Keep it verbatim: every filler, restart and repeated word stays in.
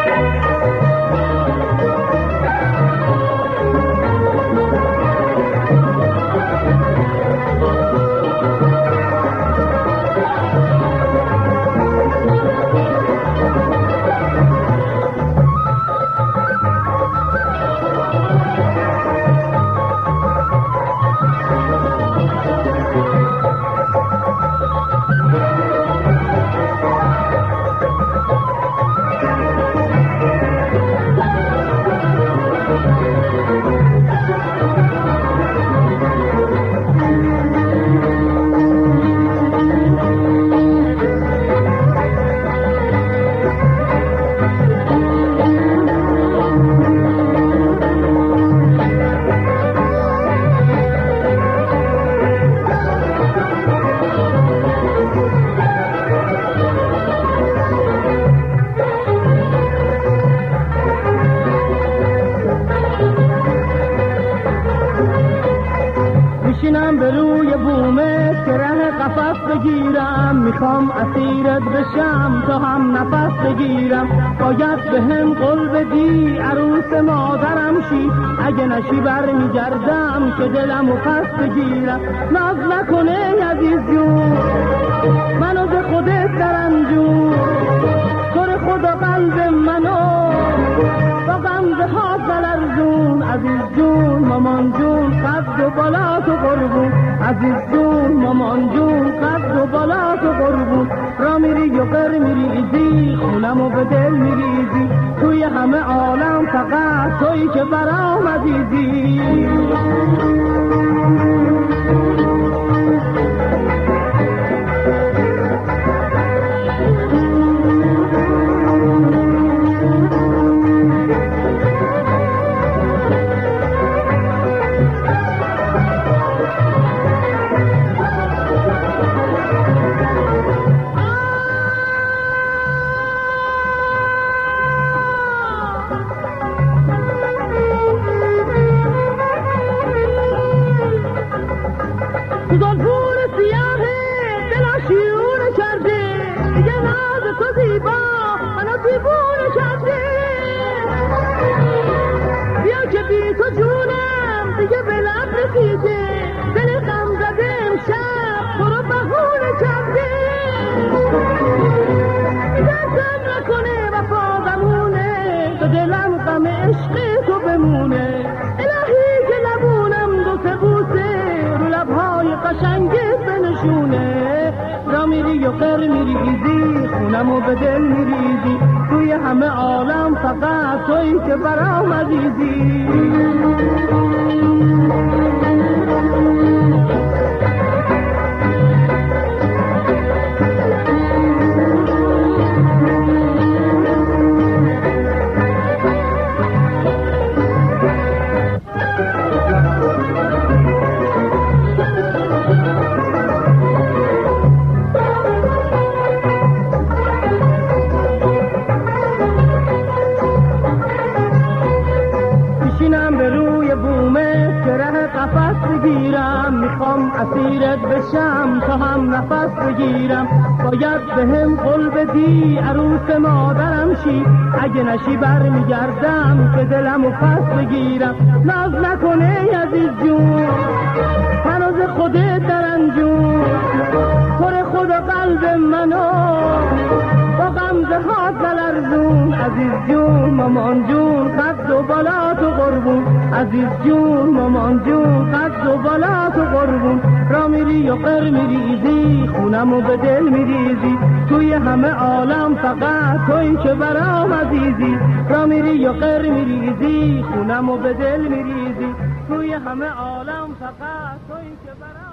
میشینم به روی بومه که ره قفس بگیرم، میخوام اسیرت بشم تا هم نفس بگیرم. باید به هم قول بدی عروس مادرم شی، اگه نشی بر میگردم که دلم و پس بگیرم. ناز نکنه عزیز جون منو ز خودت درم جون، کار خدا قلب منو با غمزه ها زلرزون. عزیز جون مامان جون قد و بالا تو قربون، عزیز جون مامان جون قد و بالا تو قربون. را میری و قر میریزی خونم و به دل میریزی، توی همه عالم فقط تویی که برام عزیزی. گلپور سیاه دل شیرون کرده، دیگه ناز تو زیبا منو دیوونه کرده. بیا که بی تو جونم دیگه به لب رسیده، دل غم زده امشب تو رو بهونه کرده. دستم نکنه وفا بمونه، تو دلم غم عشق تو بمونه. الهی که لبونم دو سه بوسه رو لبهای قشنگت بنشونه. را میری و قر میریزی خونم و به دل میریزی، توی همه عالم فقط تویی که برام عزیزی. میشینم به روی بومه که ره قفس بگیرم، میخوام اسیرت بشم تا هم نفس بگیرم. باید به هم قول بدی عروس مادرم شی، اگه نشی بر میگردم که دلم و پس بگیرم. ناز نکنه عزیز جون هنوز خودت درم جون، پر خدا قلب منو با غمزه ها زلرزون. عزیز جون مامان جون قد و بالا تو قربون، عزیز جون مامان جون قد و بالا تو قربون. را میری و قر میریزی خونم و به دل میریزی، توی همه عالم فقط تویی که برام عزیزی. را میری و قر میریزی خونم و به دل میریزی، توی همه عالم فقط تویی که برام